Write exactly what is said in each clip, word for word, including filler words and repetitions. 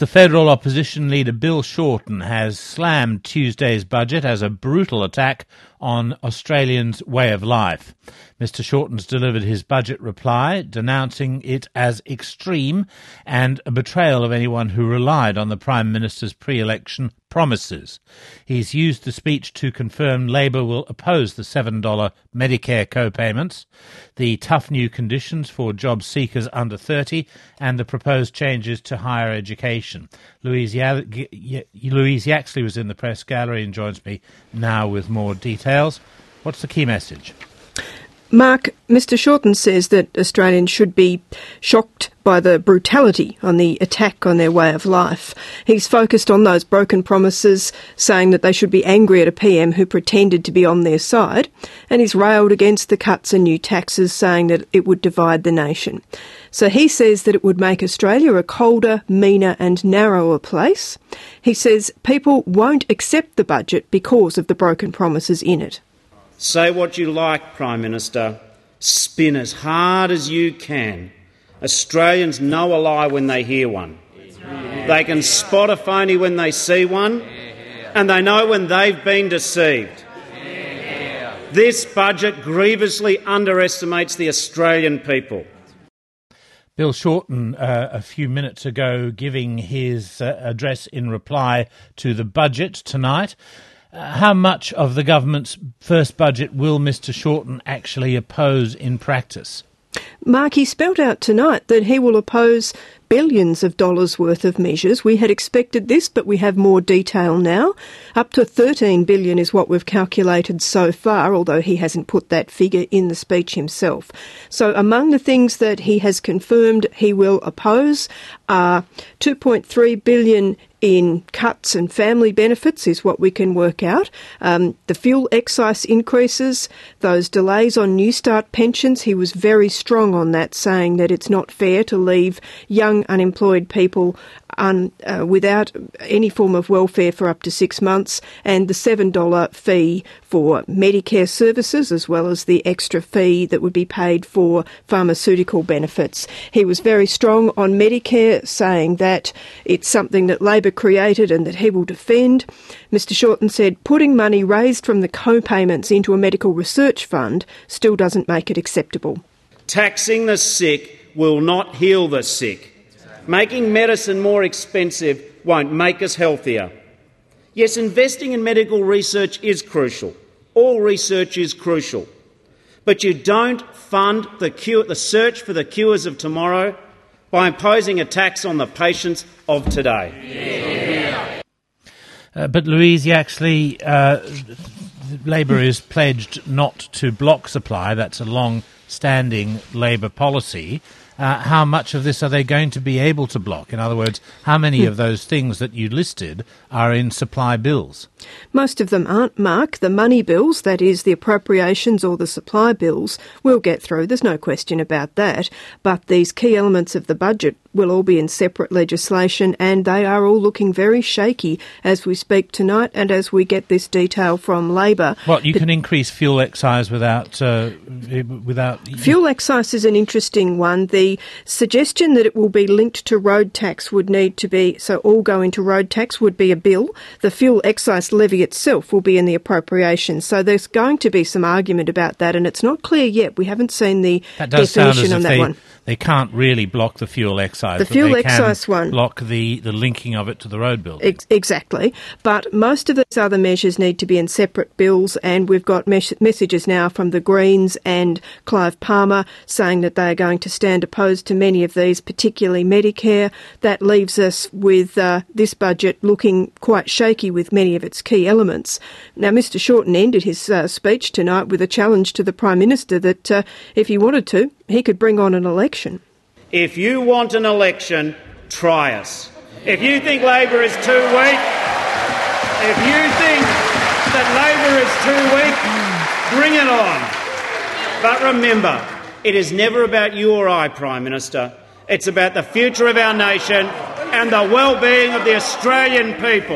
The federal opposition leader Bill Shorten has slammed Tuesday's budget as a brutal attack on Australians' way of life. Mister Shorten's delivered his budget reply, denouncing it as extreme and a betrayal of anyone who relied on the Prime Minister's pre-election promises. He's used the speech to confirm Labor will oppose the seven dollars Medicare co-payments, the tough new conditions for job seekers under thirty, and the proposed changes to higher education. Louise, ya- Louise Yaxley was in the press gallery and joins me now with more details. What's the key message? Mark, Mister Shorten says that Australians should be shocked by the brutality on the attack on their way of life. He's focused on those broken promises, saying that they should be angry at a P M who pretended to be on their side, and he's railed against the cuts and new taxes, saying that it would divide the nation. So he says that it would make Australia a colder, meaner and narrower place. He says people won't accept the budget because of the broken promises in it. Say what you like, Prime Minister. Spin as hard as you can. Australians know a lie when they hear one. They can spot a phony when they see one, and they know when they've been deceived. This budget grievously underestimates the Australian people. Bill Shorten, uh, a few minutes ago, giving his uh, address in reply to the budget tonight. Uh, how much of the government's first budget will Mister Shorten actually oppose in practice? Mark, he spelt out tonight that he will oppose billions of dollars worth of measures. We had expected this, but we have more detail now. Up to thirteen billion dollars is what we've calculated so far, although he hasn't put that figure in the speech himself. So among the things that he has confirmed he will oppose are two point three billion dollars in cuts and family benefits is what we can work out. Um, the fuel excise increases, those delays on New Start pensions, he was very strong on that, saying that it's not fair to leave young unemployed people un, uh, without any form of welfare for up to six months, and the seven dollars fee for Medicare services, as well as the extra fee that would be paid for pharmaceutical benefits. He was very strong on Medicare, saying that it's something that Labor created and that he will defend. Mister Shorten said putting money raised from the co-payments into a medical research fund still doesn't make it acceptable. Taxing the sick will not heal the sick. Making medicine more expensive won't make us healthier. Yes, investing in medical research is crucial. All research is crucial. But you don't fund the, cure, the search for the cures of tomorrow by imposing a tax on the patients of today. Yeah. Uh, but Louise Yaxley, uh, Labor is pledged not to block supply. That's a long-standing Labor policy. Uh, how much of this are they going to be able to block? In other words, how many of those things that you listed are in supply bills? Most of them aren't, Mark. The money bills, that is the appropriations or the supply bills, will get through. There's no question about that. But these key elements of the budget will all be in separate legislation, and they are all looking very shaky as we speak tonight and as we get this detail from Labor. What, you but can increase fuel excise without... Uh, without fuel excise is an interesting one. The suggestion that it will be linked to road tax would need to be, so all go into road tax would be a bill. The fuel excise levy itself will be in the appropriation. So there's going to be some argument about that, and it's not clear yet. We haven't seen the that does definition sound as on if that they, one. They can't really block the fuel excise. The but fuel they excise can one. block the, the linking of it to the road bill. Ex- exactly. But most of these other measures need to be in separate bills, and we've got mes- messages now from the Greens and Clive Palmer saying that they are going to stand opposed to many of these, particularly Medicare. That leaves us with uh, this budget looking quite shaky with many of its key elements. Now, Mister Shorten ended his uh, speech tonight with a challenge to the Prime Minister that uh, if he wanted to, he could bring on an election. If you want an election, try us. If you think Labor is too weak, if you think that Labor is too weak, bring it on. But remember, it is never about you or I, Prime Minister. It's about the future of our nation and the well-being of the Australian people.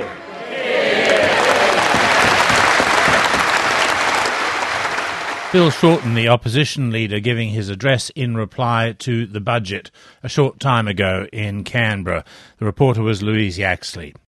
Bill Shorten, the opposition leader, giving his address in reply to the budget a short time ago in Canberra. The reporter was Louise Yaxley.